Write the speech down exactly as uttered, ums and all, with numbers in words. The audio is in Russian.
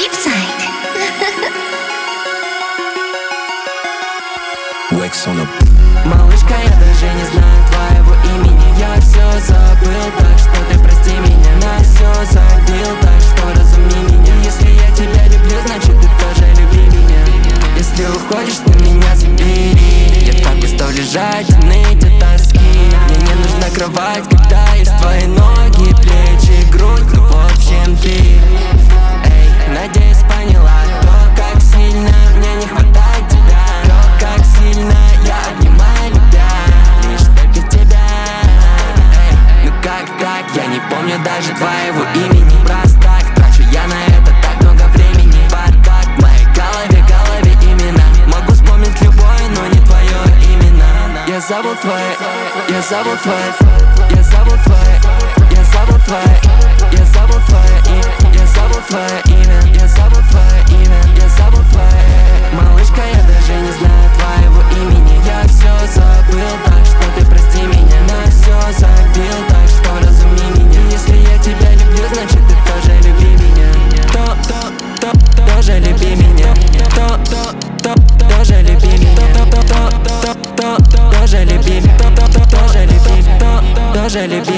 Deepside. Wax on a... Малышка, я даже не знаю твоего имени. Я все забыл, так что ты прости меня. На все забил, так что разуми меня. Если я тебя люблю, значит ты тоже люби меня. Если уходишь, ты меня забери. Я так устал лежать и ныть от тоски. Мне не нужна кровать, когда есть твои ноги, плечи, грудь, ну в общем ты. Эй, надеюсь, поняла то, как сильно мне не хватает тебя. То, как сильно я обнимаю любя лишь только тебя. Эй, ну как так, я не помню даже твоего имени. Просто так трачу я на это так много времени. Бардак в моей голове, голове именно. Могу вспомнить любое, но не твое именно. Я забыл твое, я забыл твое, я забыл твое, я забыл твое, я забыл твое имя, я забыл твое имя, я забыл твое имя, я забыл твое. Малышка, я даже не знаю твоего имени. Я все забыл, так что ты прости меня. На все забил, так что разуми меня. Если я тебя люблю, значит ты тоже люби меня. То, то, то, тоже люби меня. То, то, то, тоже люби меня. То, то, то, то, тоже люби меня. То, то, тоже люби, то, тоже люби.